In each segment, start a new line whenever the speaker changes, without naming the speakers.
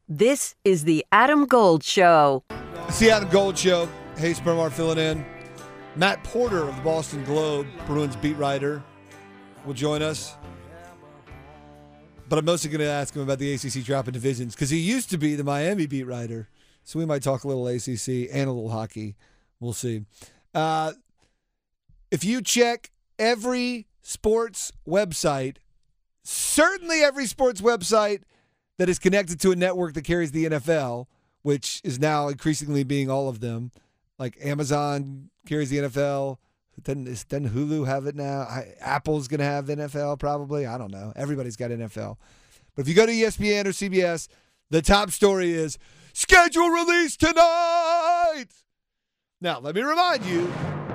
This is the Adam Gold Show.
It's the Adam Gold Show. Hayes Permar filling in. Matt Porter of the Boston Globe, Bruins beat writer, will join us. But I'm mostly going to ask him about the ACC drop in divisions because he used to be the Miami beat writer. So we might talk a little ACC and a little hockey. We'll see. If you check every sports website, certainly every sports website that is connected to a network that carries the NFL, which is now increasingly being all of them, like Amazon carries the NFL. Doesn't Hulu have it now? Apple's going to have NFL probably. I don't know. Everybody's got NFL. But if you go to ESPN or CBS, the top story is schedule release tonight. Now, let me remind you,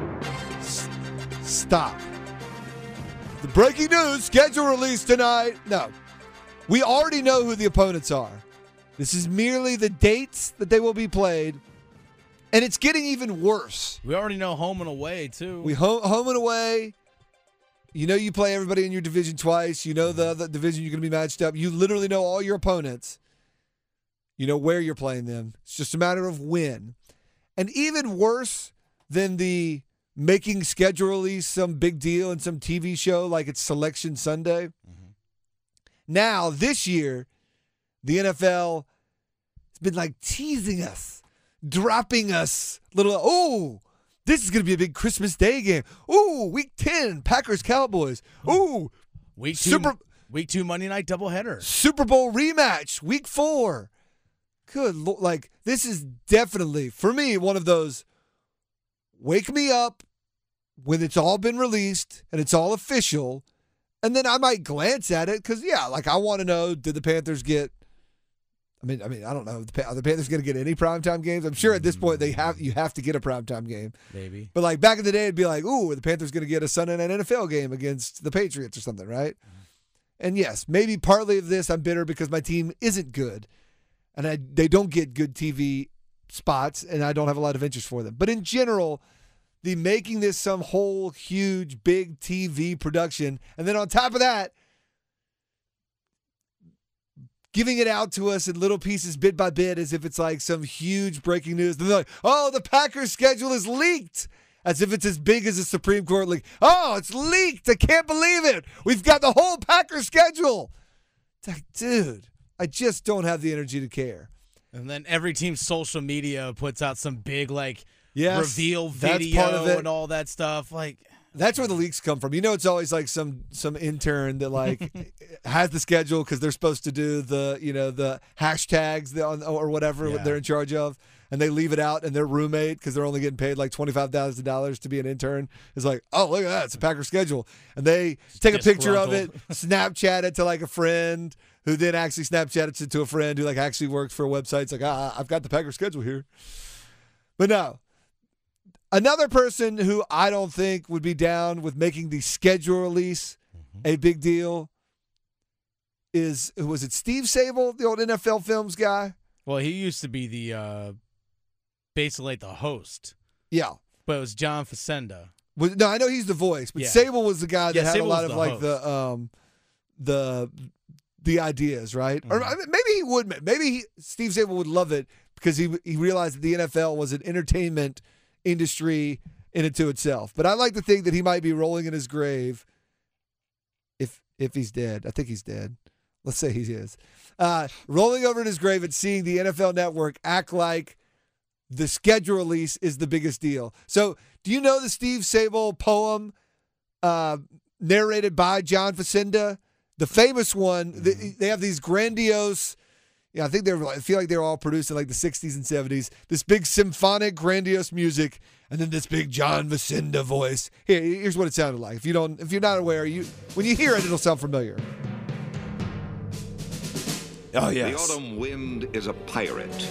stop. The breaking news, schedule release tonight. No, we already know who the opponents are. This is merely the dates that they will be played. And it's getting even worse.
We already know home and away, too.
We home and away. You know you play everybody in your division twice. You know the division you're going to be matched up. You literally know all your opponents. You know where you're playing them. It's just a matter of when. And even worse than the making schedule release some big deal in some TV show like it's Selection Sunday. Mm-hmm. Now, this year, the NFL has been like teasing us. Dropping us little, this is going to be a big Christmas Day game. Week 10, Packers-Cowboys.
Week 2 Monday night doubleheader.
Super Bowl rematch, week 4. Good Lord. Like, this is definitely, for me, one of those wake me up when it's all been released and it's all official, and then I might glance at it because, I want to know, did the Panthers get I mean, I don't know. Are the Panthers going to get any primetime games? I'm sure at this point you have to get a primetime game.
Maybe.
But like back in the day, it'd be like, are the Panthers going to get a Sunday night NFL game against the Patriots or something, right? Mm-hmm. And yes, maybe partly of this I'm bitter because my team isn't good. And they don't get good TV spots, and I don't have a lot of interest for them. But in general, the making this some whole huge, big TV production, and then on top of that, giving it out to us in little pieces bit by bit as if it's like some huge breaking news. Then they're like, the Packers schedule is leaked. As if it's as big as a Supreme Court leak. It's leaked. I can't believe it. We've got the whole Packers schedule. It's like, dude, I just don't have the energy to care.
And then every team's social media puts out some big reveal
that's
video
part of it.
And all that stuff.
That's where the leaks come from. It's always like some intern that has the schedule because they're supposed to do the hashtags or whatever they're in charge of, and they leave it out, and their roommate, because they're only getting paid like $25,000 to be an intern, is like, look at that, it's a Packer schedule, and they take a picture of it, Snapchat it to like a friend, who then actually Snapchats it to a friend who actually works for a website. It's like, I've got the Packer schedule here, but no. Another person who I don't think would be down with making the schedule release a big deal was it Steve Sable, the old NFL Films guy?
Well, he used to be the basically the host.
Yeah.
But it was John Facenda.
No, I know he's the voice, but Sable was the guy that had
Sable
a lot of the ideas, right? Mm-hmm. Or maybe he would. Maybe Steve Sable would love it because he realized that the NFL was an entertainment industry in and to itself. But I like to think that he might be rolling in his grave if he's dead. I think he's dead. Let's say he is. Rolling over in his grave and seeing the NFL Network act like the schedule release is the biggest deal. So do you know the Steve Sable poem narrated by John Facenda? The famous one, they have these grandiose, I feel like they were all produced in like the 60s and 70s. This big symphonic, grandiose music, and then this big John Facenda voice. Here's what it sounded like. If you're not aware, when you hear it, it'll sound familiar. Oh yes.
The autumn wind is a pirate,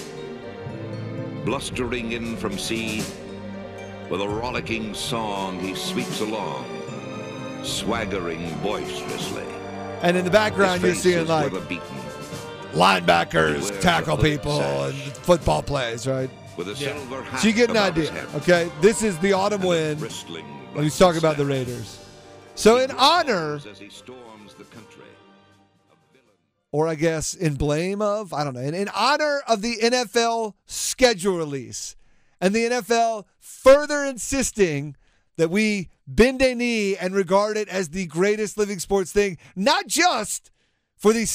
blustering in from sea. With a rollicking song, he sweeps along, swaggering boisterously.
And in the background, you're seeing like linebackers tackle people and football plays, right?
With a silver hat
so you get an
above his
idea,
head.
okay? This is the autumn wind when he's talking about the Raiders. So in honor or I guess in blame of, I don't know, in honor of the NFL schedule release. And the NFL further insisting that we bend a knee and regard it as the greatest living sports thing, not just for the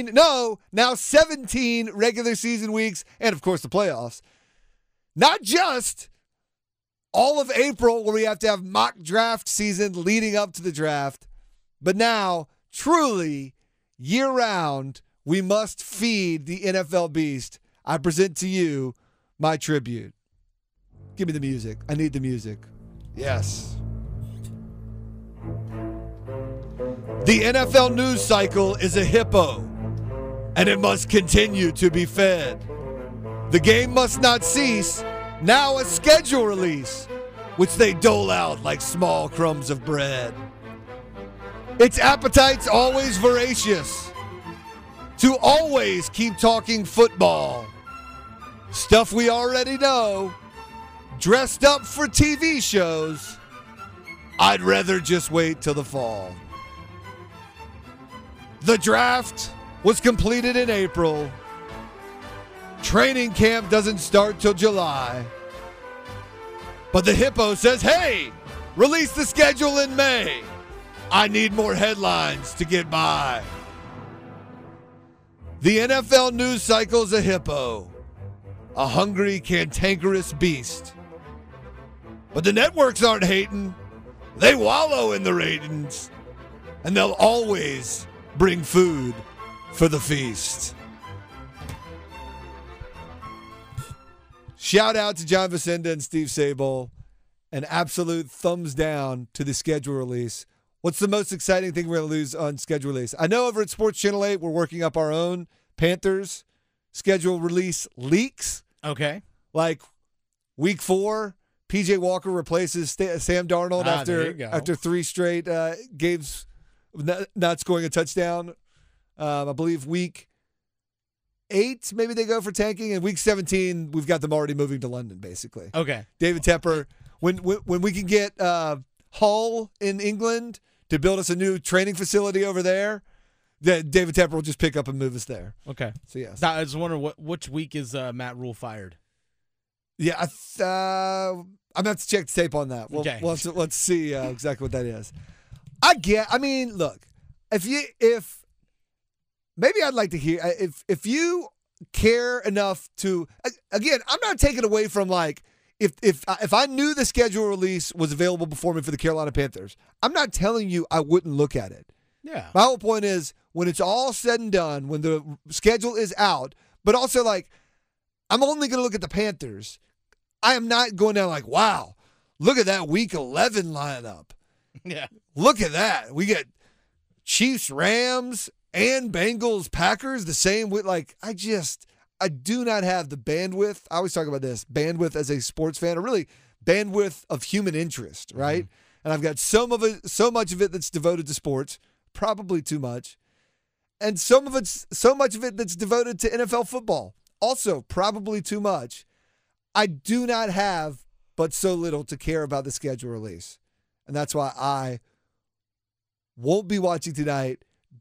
17 regular season weeks, and of course the playoffs. Not just all of April where we have to have mock draft season leading up to the draft, but now truly year-round we must feed the NFL beast. I present to you my tribute. Give me the music. I need the music. Yes. The NFL news cycle is a hippo, and it must continue to be fed. The game must not cease. Now a schedule release, which they dole out like small crumbs of bread. Its appetite's always voracious, to always keep talking football. Stuff we already know, dressed up for TV shows. I'd rather just wait till the fall. The draft was completed in April. Training camp doesn't start till July. But the hippo says, hey, release the schedule in May. I need more headlines to get by. The NFL news cycle's a hippo, a hungry, cantankerous beast. But the networks aren't hating. They wallow in the ratings. And they'll always bring food for the feast. Shout out to John Vicenda and Steve Sable. An absolute thumbs down to the schedule release. What's the most exciting thing we're going to lose on schedule release? I know over at Sports Channel 8, we're working up our own Panthers schedule release leaks.
Okay.
Like week 4, P.J. Walker replaces Sam Darnold after 3 straight games not scoring a touchdown. I believe week 8, maybe they go for tanking. And week 17, we've got them already moving to London, basically.
Okay.
David Tepper, when we can get Hull in England to build us a new training facility over there, that David Tepper will just pick up and move us there.
Okay.
So, yes.
Now, I was wondering, which week is Matt Rule fired?
Yeah, I'm going to have to check the tape on that.
Okay.
Let's see exactly what that is. Look, if maybe I'd like to hear, if you care enough to, again, I'm not taking away from like, if I knew the schedule release was available before me for the Carolina Panthers, I'm not telling you I wouldn't look at it.
Yeah.
My whole point is when it's all said and done, when the schedule is out, but also like, I'm only going to look at the Panthers. I am not going down like, wow, look at that week 11 lineup.
Yeah.
Look at that. We get Chiefs, Rams, and Bengals, Packers the same with like, I do not have the bandwidth. I always talk about this, bandwidth as a sports fan, or really bandwidth of human interest, right? Mm-hmm. And I've got so much of it that's devoted to sports, probably too much. And so much of it that's devoted to NFL football, also probably too much. I do not have but so little to care about the schedule release. And that's why I won't be watching tonight,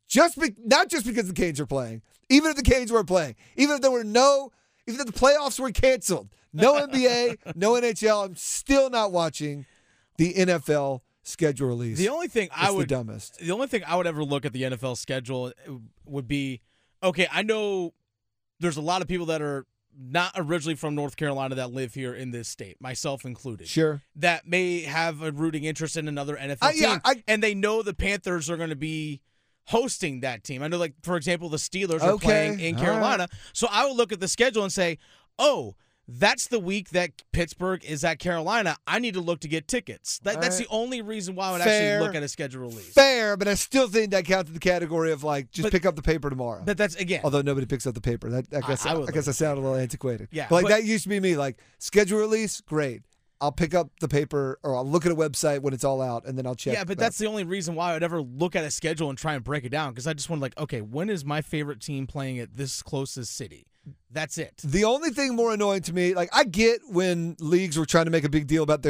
not just because the Canes are playing, even if the Canes were playing, even if the playoffs were canceled, no NBA, no NHL, I'm still not watching the NFL schedule release.
The only thing
the dumbest.
The only thing I would ever look at the NFL schedule would be, okay, I know there's a lot of people that are not originally from North Carolina that live here in this state, myself included.
Sure.
That may have a rooting interest in another NFL team. And they know the Panthers are going to be hosting that team. I know, like, for example, the Steelers are playing in Carolina. Right. So I would look at the schedule and say, oh, that's the week that Pittsburgh is at Carolina. I need to look to get tickets. That's the only reason why I would actually look at a schedule release. Fair,
but I still think that counts in the category of like pick up the paper tomorrow.
But that's again.
Although nobody picks up the paper. I guess I sound a little antiquated.
Yeah.
But that used to be me. Like schedule release, great. I'll pick up the paper or I'll look at a website when it's all out and then I'll check.
Yeah, but that's the only reason why I would ever look at a schedule and try and break it down, because I just want to like, okay, when is my favorite team playing at this closest city? That's it.
The only thing more annoying to me, like I get when leagues were trying to make a big deal about their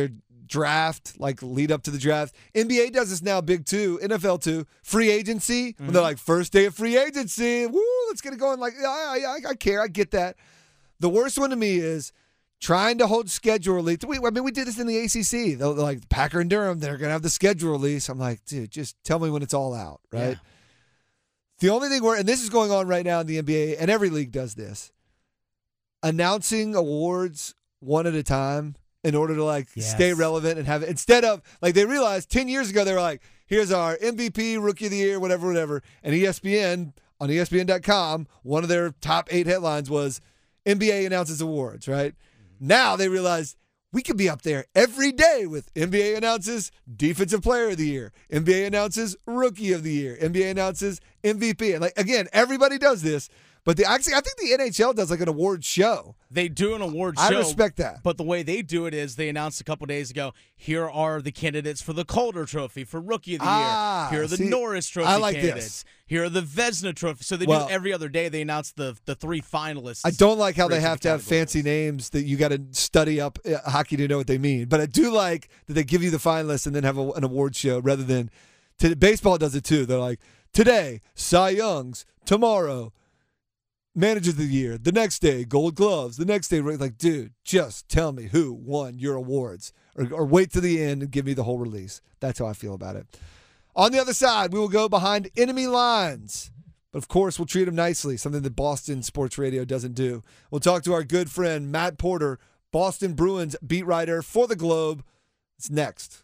draft, like lead up to the draft. NBA does this now big too, NFL too. Free agency, when they're like, first day of free agency, woo, let's get it going. Like, I care, I get that. The worst one to me is trying to hold schedule release. We did this in the ACC. They're like, Packer and Durham, they're going to have the schedule release. I'm like, dude, just tell me when it's all out, right? Yeah. The only thing and this is going on right now in the NBA, and every league does this, announcing awards one at a time in order to stay relevant and have it. Instead of, they realized 10 years ago, they were like, here's our MVP, Rookie of the Year, whatever. And ESPN, on ESPN.com, one of their top 8 headlines was NBA announces awards, right? Now they realize we could be up there every day with NBA announces Defensive Player of the Year, NBA announces Rookie of the Year, NBA announces MVP. And again, everybody does this. But I think the NHL does an award show.
They do an award show.
I respect that.
But the way they do it is they announced a couple days ago, here are the candidates for the Calder Trophy for Rookie of the Year. Here are the Norris Trophy candidates.
This.
Here are the Vezina Trophy. So they do every other day. They announce the 3 finalists.
I don't like how they have to have fancy names that you got to study up hockey to know what they mean. But I do like that they give you the finalists and then have an award show rather than baseball does it too. They're like, today, Cy Young's, tomorrow, Manager of the Year, the next day, Gold Gloves, the next day, dude, just tell me who won your awards or wait to the end and give me the whole release. That's how I feel about it. On the other side, we will go behind enemy lines. But, of course, we'll treat them nicely, something that Boston Sports Radio doesn't do. We'll talk to our good friend Matt Porter, Boston Bruins beat writer for the Globe. It's next.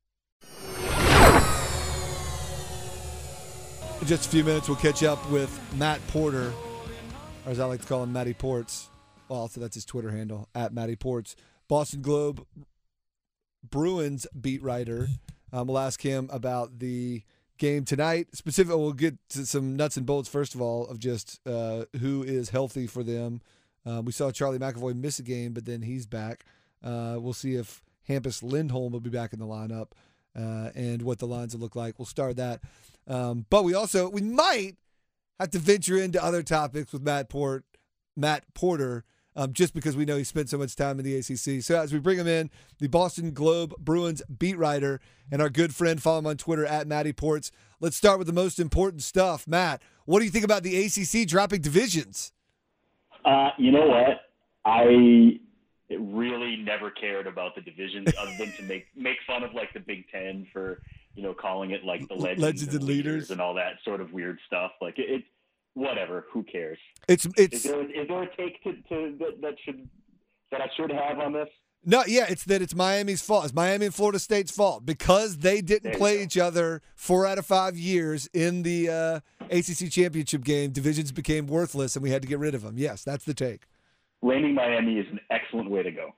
In just a few minutes, we'll catch up with Matt Porter, or as I like to call him, Matty Ports. Well, so that's his Twitter handle, @MattyPorts. Boston Globe Bruins beat writer. We'll ask him about the game tonight. Specifically, we'll get to some nuts and bolts, first of all, of just who is healthy for them. We saw Charlie McAvoy miss a game, but then he's back. We'll see if Hampus Lindholm will be back in the lineup and what the lines will look like. We'll start that. But we might have to venture into other topics with Matt Porter, just because we know he spent so much time in the ACC. So as we bring him in, the Boston Globe Bruins beat writer and our good friend, follow him on Twitter @MattyPorts. Let's start with the most important stuff. Matt, what do you think about the ACC dropping divisions?
You know what? I really never cared about the divisions other than to make fun of the Big Ten for calling it the legends and leaders and all that sort of weird stuff. Whatever. Who cares? Is there a take that I should have on this?
No, yeah, it's Miami's fault. It's Miami and Florida State's fault because they didn't play each other 4 out of 5 years in the ACC championship game. Divisions became worthless, and we had to get rid of them. Yes, that's the take.
Blaming Miami is an excellent way to go.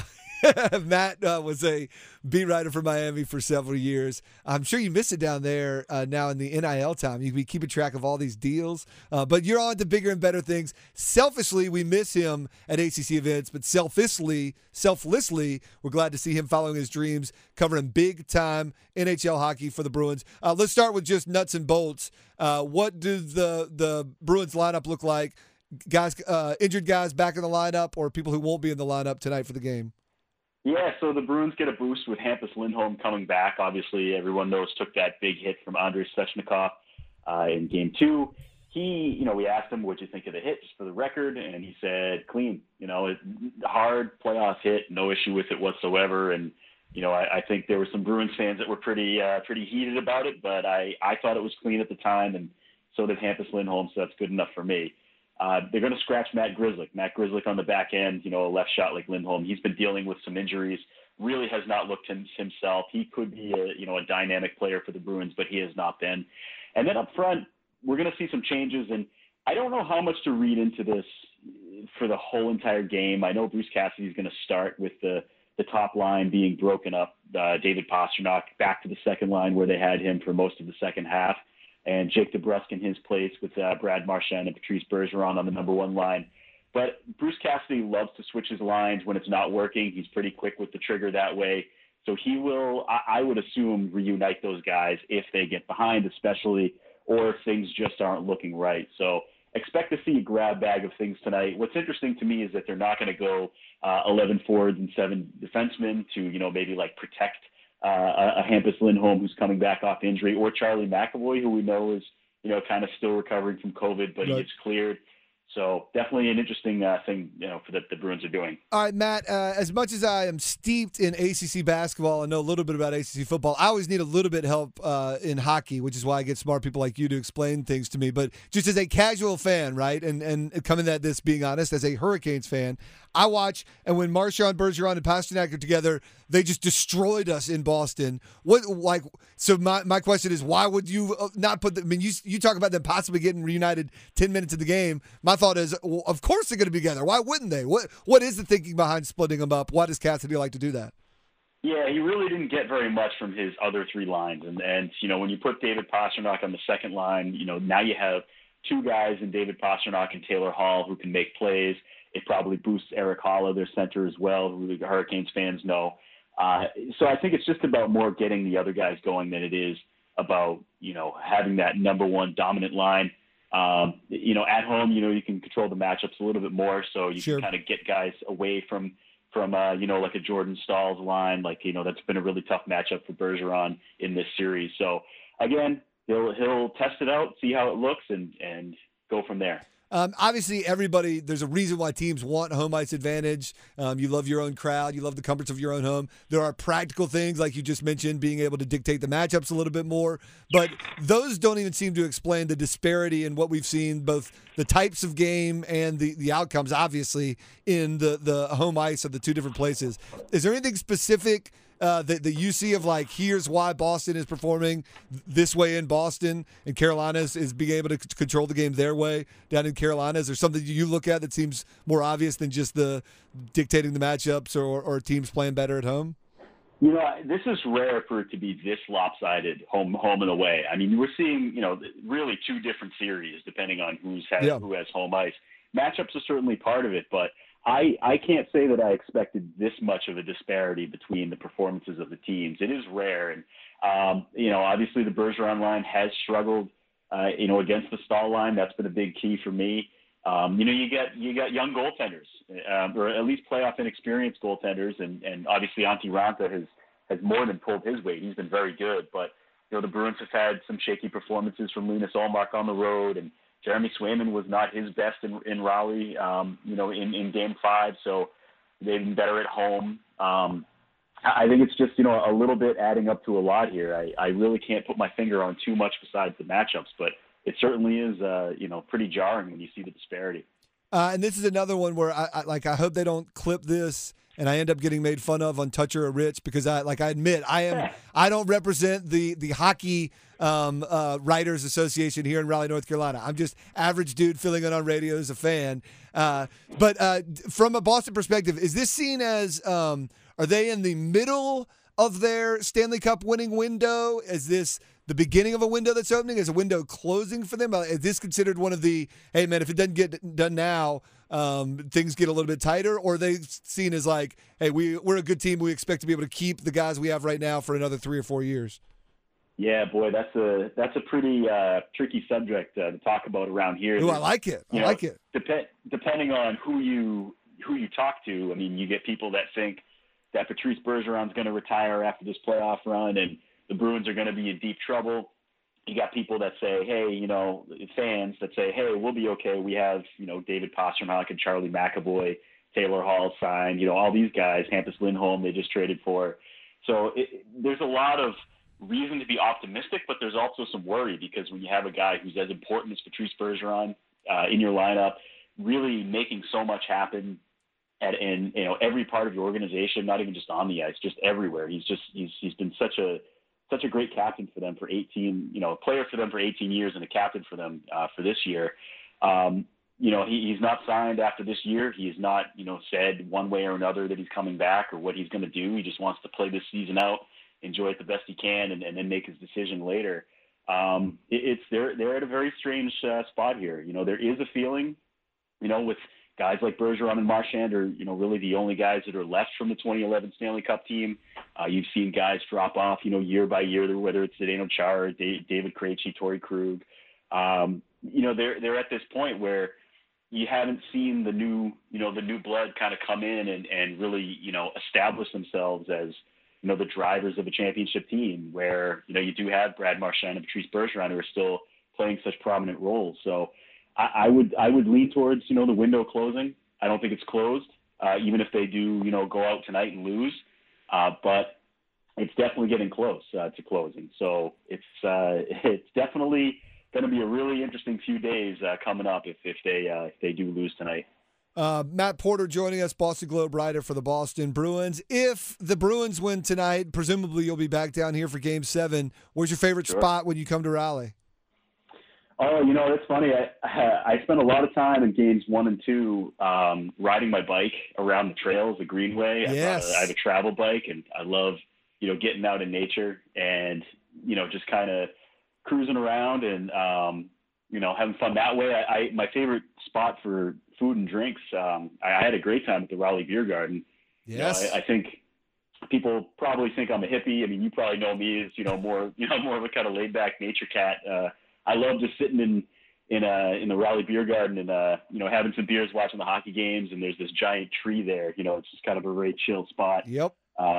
Matt was a beat writer for Miami for several years. I'm sure you miss it down there now in the NIL time. You can be keeping track of all these deals, but you're on to bigger and better things. Selfishly, we miss him at ACC events, but selflessly, we're glad to see him following his dreams, covering big-time NHL hockey for the Bruins. Let's start with just nuts and bolts. What does the Bruins lineup look like? Guys, injured guys back in the lineup or people who won't be in the lineup tonight for the game?
Yeah, so the Bruins get a boost with Hampus Lindholm coming back. Obviously, everyone knows took that big hit from Andrei Svechnikov in Game 2. We asked him, what'd you think of the hit, just for the record? And he said, clean. Hard playoff hit, no issue with it whatsoever. And, I think there were some Bruins fans that were pretty heated about it, but I thought it was clean at the time, and so did Hampus Lindholm, so that's good enough for me. They're going to scratch Matt Grzelcyk. Matt Grzelcyk on the back end, a left shot like Lindholm. He's been dealing with some injuries, really has not looked himself. He could be a dynamic player for the Bruins, but he has not been. And then up front, we're going to see some changes, and I don't know how much to read into this for the whole entire game. I know Bruce Cassidy is going to start with the top line being broken up. David Pastrnak back to the second line where they had him for most of the second half, and Jake DeBrusk in his place with Brad Marchand and Patrice Bergeron on the number 1 line. But Bruce Cassidy loves to switch his lines when it's not working. He's pretty quick with the trigger that way. So he will, I would assume, reunite those guys if they get behind, especially, or if things just aren't looking right. So expect to see a grab bag of things tonight. What's interesting to me is that they're not going to go 11 forwards and 7 defensemen to, maybe like protect a Hampus Lindholm who's coming back off injury, or Charlie McAvoy, who we know is, kind of still recovering from COVID, but he gets cleared. So definitely an interesting thing, for that the Bruins are doing.
All right, Matt, as much as I am steeped in ACC basketball and know a little bit about ACC football, I always need a little bit of help in hockey, which is why I get smart people like you to explain things to me. But just as a casual fan, right, and coming at this being honest, as a Hurricanes fan, I watch, and when Marchand Bergeron and Pasternak are together, they just destroyed us in Boston. So my question is, why would you not put them? I mean, you talk about them possibly getting reunited 10 minutes of the game. My thought is, well, of course they're going to be together. Why wouldn't they? What is the thinking behind splitting them up? Why does Cassidy like to do that?
Yeah, he really didn't get very much from his other 3 lines. And when you put David Pasternak on the second line, now you have 2 guys in David Pasternak and Taylor Hall who can make plays. It probably boosts Eric Holla, their center as well, who the Hurricanes fans know. So I think it's just about more getting the other guys going than it is about, having that number one dominant line. At home, you can control the matchups a little bit more, so you can kind of get guys away from like a Jordan Stahls line. That's been a really tough matchup for Bergeron in this series. So again, he'll test it out, see how it looks, and go from there.
Obviously, there's a reason why teams want home ice advantage. You love your own crowd. You love the comforts of your own home. There are practical things, like you just mentioned, being able to dictate the matchups a little bit more. But those don't even seem to explain the disparity in what we've seen, both the types of game and the outcomes, obviously, in the home ice of the 2 different places. Is there anything specific that you see of, like, here's why Boston is performing this way in Boston and Carolina is being able to control the game their way down in Carolina? Is there something you look at that seems more obvious than just the dictating the matchups or teams playing better at home?
This is rare for it to be this lopsided, home and away. I mean, we're seeing, really 2 different series depending on who has home ice. Matchups are certainly part of it, but I can't say that I expected this much of a disparity between the performances of the teams. It is rare. And, obviously the Bergeron line has struggled, against the Stahl line. That's been a big key for me. You got young goaltenders, or at least playoff inexperienced goaltenders. And obviously Antti Raanta has more than pulled his weight. He's been very good, but, the Bruins have had some shaky performances from Linus Ullmark on the road, and Jeremy Swayman was not his best in Raleigh, in Game 5, so they've been better at home. I think it's just, a little bit adding up to a lot here. I really can't put my finger on too much besides the matchups, but it certainly is, pretty jarring when you see the disparity.
And this is another one where I hope they don't clip this and I end up getting made fun of on Toucher or Rich, because I admit I don't represent the hockey Writers Association here in Raleigh, North Carolina. I'm just average dude filling in on radio as a fan. But from a Boston perspective, is this seen as are they in the middle of their Stanley Cup winning window? Is this the beginning of a window that's opening? Is a window closing for them? Is this considered one of the, hey, man, if it doesn't get done now, things get a little bit tighter? Or are they seen as like, hey, we're a good team. We expect to be able to keep the guys we have right now for another 3 or 4 years?
Yeah, boy, that's a pretty tricky subject to talk about around here.
Ooh, I like it. I like it.
Depending on who you talk to, I mean, you get people that think that Patrice Bergeron's going to retire after this playoff run and the Bruins are going to be in deep trouble. You got people that say, hey, fans that say, hey, we'll be okay. We have, David Pasternak and Charlie McAvoy, Taylor Hall signed, all these guys, Hampus Lindholm they just traded for. So there's a lot of reason to be optimistic, but there's also some worry, because when you have a guy who's as important as Patrice Bergeron in your lineup, really making so much happen in every part of your organization, not even just on the ice, just everywhere. He's been such a great captain for them for 18, player for them for 18 years and a captain for them for this year. He's not signed after this year. He has not, said one way or another that he's coming back or what he's going to do. He just wants to play this season out, enjoy it the best he can, and then make his decision later. They're at a very strange spot here. There is a feeling, with guys like Bergeron and Marchand are, really the only guys that are left from the 2011 Stanley Cup team. You've seen guys drop off, year by year, whether it's Zdeno Chara, David Krejci, Torrey Krug. they're at this point where you haven't seen the new blood kind of come in and really, establish themselves as, the drivers of a championship team, where, you do have Brad Marchand and Patrice Bergeron who are still playing such prominent roles. So I would lean towards, the window closing. I don't think it's closed, even if they do, go out tonight and lose. But it's definitely getting close to closing. So it's definitely going to be a really interesting few days coming up if they do lose tonight.
Matt Porter joining us, Boston Globe writer for the Boston Bruins. If the Bruins win tonight, presumably you'll be back down here for Game 7. Where's your favorite spot when you come to Raleigh?
Oh, it's funny. I spent a lot of time in Games 1 and 2 riding my bike around the trails, the Greenway.
Yes.
I have a travel bike, and I love, getting out in nature and, just kind of cruising around and, having fun that way. My favorite spot for food and drinks, I had a great time at the Raleigh Beer Garden.
Yes.
I think people probably think I'm a hippie. I mean, you probably know me as, more of a kind of laid back nature cat. I love just sitting in the Raleigh Beer Garden and, having some beers, watching the hockey games. And there's this giant tree there, it's just kind of a very chill spot.
Yep.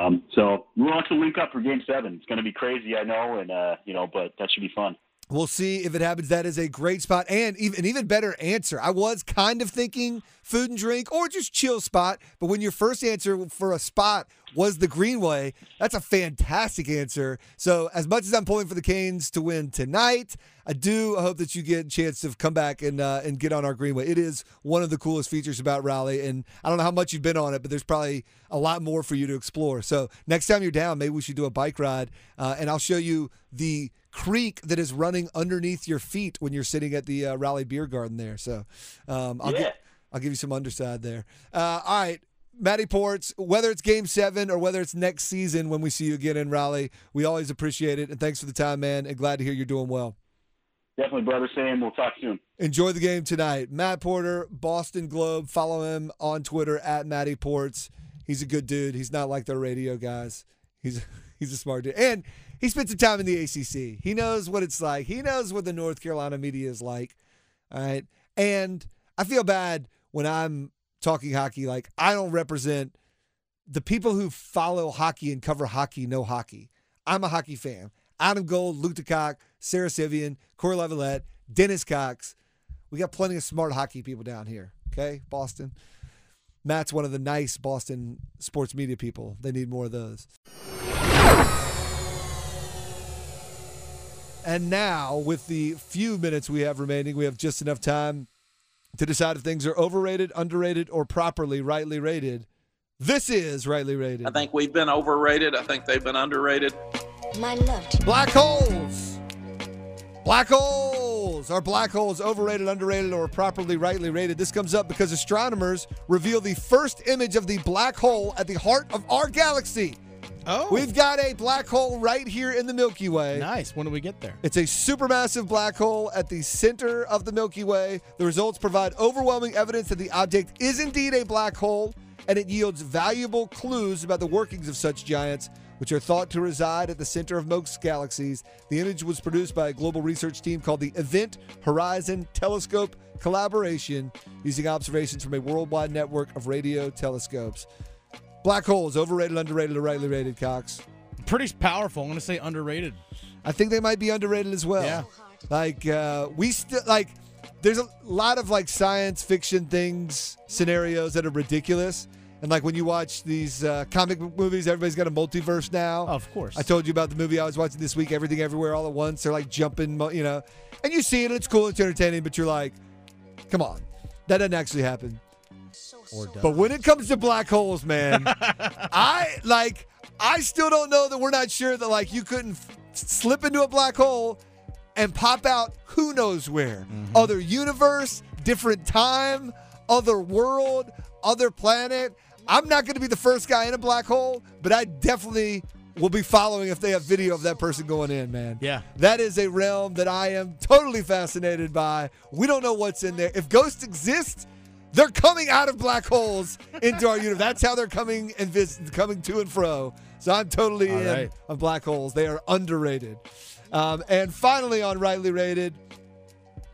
So we'll have to link up for Game 7. It's going to be crazy, I know. And, but that should be fun.
We'll see if it happens. That is a great spot and an even better answer. I was kind of thinking food and drink or just chill spot, but when your first answer for a spot was the Greenway, that's a fantastic answer. So as much as I'm pulling for the Canes to win tonight, I hope that you get a chance to come back and get on our Greenway. It is one of the coolest features about Raleigh, and I don't know how much you've been on it, but there's probably a lot more for you to explore. So next time you're down, maybe we should do a bike ride, and I'll show you the creek that is running underneath your feet when you're sitting at the Raleigh Beer Garden there. So I'll give you some underside there. All right, Matty Ports, whether it's Game 7 or whether it's next season when we see you again in Raleigh, we always appreciate it. And thanks for the time, man, and glad to hear you're doing well.
Definitely, brother Sam. We'll talk soon. Enjoy
the game tonight. Matt Porter, Boston Globe. Follow him on Twitter at Matty Ports. He's a good dude. He's not like their radio guys. He's a smart dude. And he spent some time in the ACC. He knows what it's like. He knows what the North Carolina media is like. All right. And I feel bad when I'm talking hockey. Like, I don't represent the people who follow hockey and cover hockey, know hockey. I'm a hockey fan. Adam Gold, Luke DeCock, Sarah Sivian, Corey Lavalette, Dennis Cox. We got plenty of smart hockey people down here. Okay, Boston. Matt's one of the nice Boston sports media people. They need more of those. And now, with the few minutes we have remaining, we have just enough time to decide if things are overrated, underrated, or properly rightly rated. This is Rightly Rated.
I think we've been overrated. I think they've been underrated.
My love to
Black holes. Black holes. Are black holes overrated, underrated, or properly rightly rated? This comes up because astronomers reveal the first image of the black hole at the heart of our galaxy.
Oh.
We've got a black hole right here in the Milky Way.
Nice. When do we get there?
It's a supermassive black hole at the center of the Milky Way. The results provide overwhelming evidence that the object is indeed a black hole, and it yields valuable clues about the workings of such giants, which are thought to reside at the center of most galaxies. The image was produced by a global research team called the Event Horizon Telescope Collaboration, using observations from a worldwide network of radio telescopes. Black holes, overrated, underrated, or rightly rated, Cox?
Pretty powerful. I'm going to say underrated.
I think they might be underrated as well.
Yeah.
There's a lot of science fiction things, scenarios that are ridiculous. And when you watch these comic book movies, everybody's got a multiverse now.
Of course.
I told you about the movie I was watching this week, Everything Everywhere All at Once. They're jumping, and you see it, and it's cool, it's entertaining, but you're like, come on, that doesn't actually happen. But when it comes to black holes, man, I still don't know that we're not sure that you couldn't slip into a black hole and pop out who knows where. Mm-hmm. Other universe, different time, other world, other planet. I'm not going to be the first guy in a black hole, but I definitely will be following if they have video of that person going in, man.
Yeah.
That is a realm that I am totally fascinated by. We don't know what's in there. If ghosts exist, they're coming out of black holes into our universe. That's how they're coming coming to and fro. So I'm totally in on black holes. They are underrated. And finally on Rightly Rated,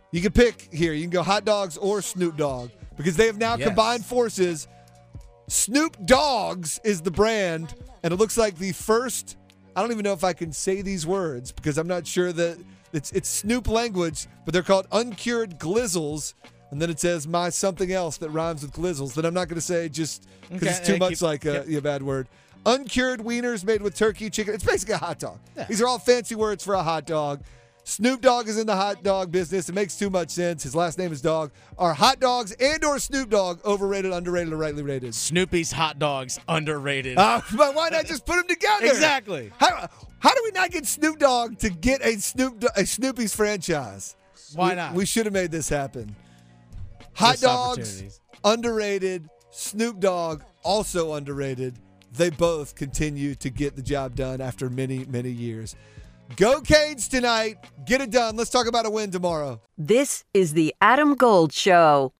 You can pick here. You can go hot dogs or Snoop Dogg because they have now combined forces. Snoop Dogs is the brand, and it looks like the first. I don't even know if I can say these words because I'm not sure that it's Snoop language, but they're called uncured glizzles. And then it says my something else that rhymes with glizzles that I'm not going to say just because it's too much like a bad word. Uncured wieners made with turkey, chicken. It's basically a hot dog. Yeah. These are all fancy words for a hot dog. Snoop Dogg is in the hot dog business. It makes too much sense. His last name is Dogg. Are hot dogs and or Snoop Dogg overrated, underrated, or rightly rated?
Snoopy's hot dogs underrated.
But why not just put them together?
Exactly.
How do we not get Snoop Dogg to get a Snoopy's franchise?
Why not?
We should have made this happen. Hot dogs, underrated. Snoop Dogg, also underrated. They both continue to get the job done after many, many years. Go Canes tonight. Get it done. Let's talk about a win tomorrow.
This is the Adam Gold Show.